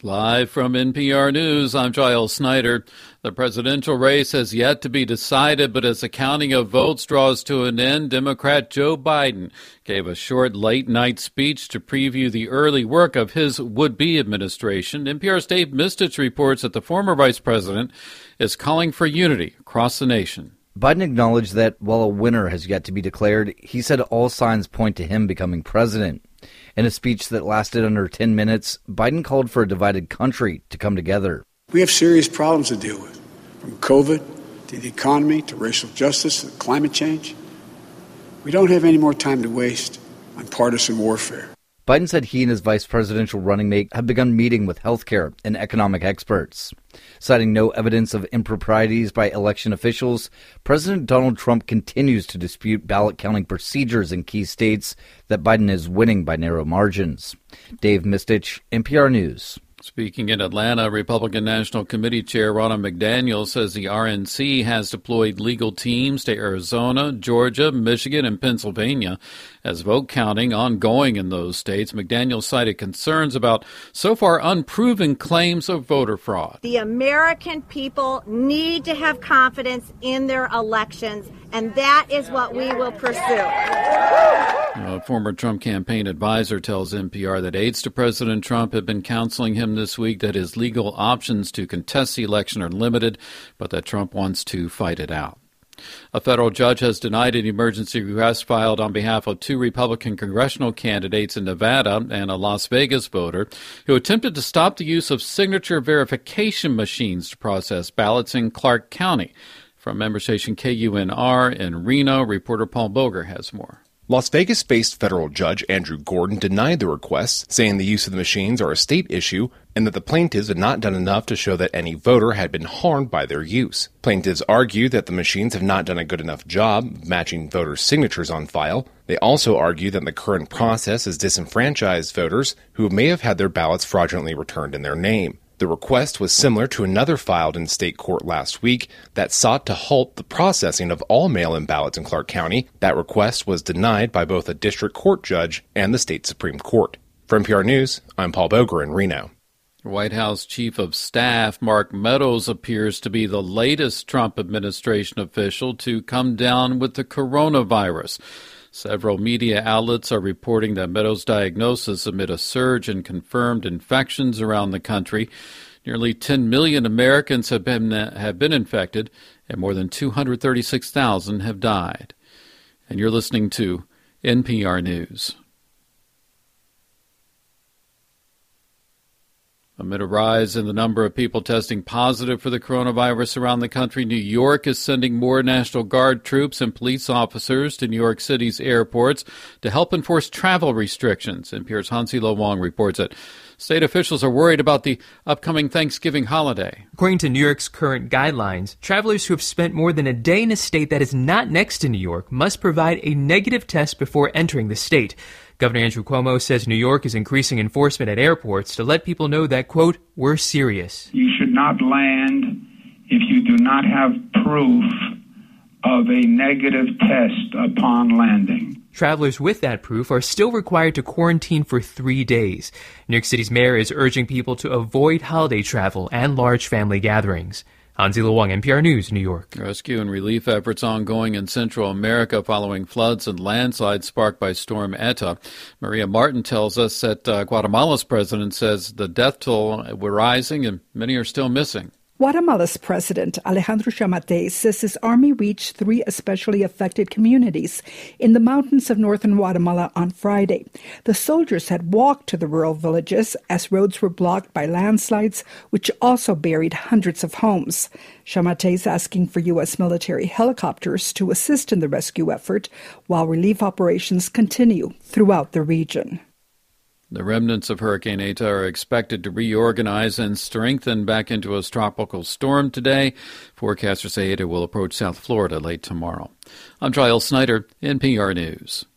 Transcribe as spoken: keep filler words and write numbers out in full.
Live from N P R News, I'm Giles Snyder. The presidential race has yet to be decided, but as the counting of votes draws to an end, Democrat Joe Biden gave a short late-night speech to preview the early work of his would-be administration. N P R's Dave Mistich reports that the former vice president is calling for unity across the nation. Biden acknowledged that while a winner has yet to be declared, he said all signs point to him becoming president. In a speech that lasted under ten minutes, Biden called for a divided country to come together. We have serious problems to deal with, from COVID to the economy to racial justice to climate change. We don't have any more time to waste on partisan warfare. Biden said he and his vice presidential running mate have begun meeting with healthcare and economic experts. Citing no evidence of improprieties by election officials, President Donald Trump continues to dispute ballot counting procedures in key states that Biden is winning by narrow margins. Dave Mistich, N P R News. Speaking in Atlanta, Republican National Committee Chair Ronna McDaniel says the R N C has deployed legal teams to Arizona, Georgia, Michigan, and Pennsylvania as vote counting ongoing in those states. McDaniel cited concerns about so far unproven claims of voter fraud. The American people need to have confidence in their elections, and that is what we will pursue. A former Trump campaign advisor tells N P R that aides to President Trump have been counseling him this week that his legal options to contest the election are limited, but that Trump wants to fight it out. A federal judge has denied an emergency request filed on behalf of two Republican congressional candidates in Nevada and a Las Vegas voter who attempted to stop the use of signature verification machines to process ballots in Clark County. From member station K U N R in Reno, reporter Paul Boger has more. Las Vegas-based federal judge Andrew Gordon denied the request, saying the use of the machines are a state issue and that the plaintiffs had not done enough to show that any voter had been harmed by their use. Plaintiffs argue that the machines have not done a good enough job matching voters' signatures on file. They also argue that the current process has disenfranchised voters who may have had their ballots fraudulently returned in their name. The request was similar to another filed in state court last week that sought to halt the processing of all mail-in ballots in Clark County. That request was denied by both a district court judge and the state Supreme Court. For N P R News, I'm Paul Boger in Reno. White House Chief of Staff Mark Meadows appears to be the latest Trump administration official to come down with the coronavirus. Several media outlets are reporting that Meadows' diagnosis amid a surge in confirmed infections around the country. Nearly ten million Americans have been have been infected, and more than two hundred thirty-six thousand have died. And you're listening to N P R News. Amid a rise in the number of people testing positive for the coronavirus around the country, New York is sending more National Guard troops and police officers to New York City's airports to help enforce travel restrictions. N P R's Hansi Lo Wong reports that state officials are worried about the upcoming Thanksgiving holiday. According to New York's current guidelines, travelers who have spent more than a day in a state that is not next to New York must provide a negative test before entering the state. Governor Andrew Cuomo says New York is increasing enforcement at airports to let people know that, quote, we're serious. You should not land if you do not have proof of a negative test upon landing. Travelers with that proof are still required to quarantine for three days. New York City's mayor is urging people to avoid holiday travel and large family gatherings. Hansi Lo Wong, N P R News, New York. Rescue and relief efforts ongoing in Central America following floods and landslides sparked by Storm Eta. Maria Martin tells us that uh, Guatemala's president says the death toll were rising and many are still missing. Guatemala's president, Alejandro Yamatei, says his army reached three especially affected communities in the mountains of northern Guatemala on Friday. The soldiers had walked to the rural villages as roads were blocked by landslides, which also buried hundreds of homes. Yamatei is asking for U S military helicopters to assist in the rescue effort while relief operations continue throughout the region. The remnants of Hurricane Eta are expected to reorganize and strengthen back into a tropical storm today. Forecasters say Eta will approach South Florida late tomorrow. I'm Giles Snyder, N P R News.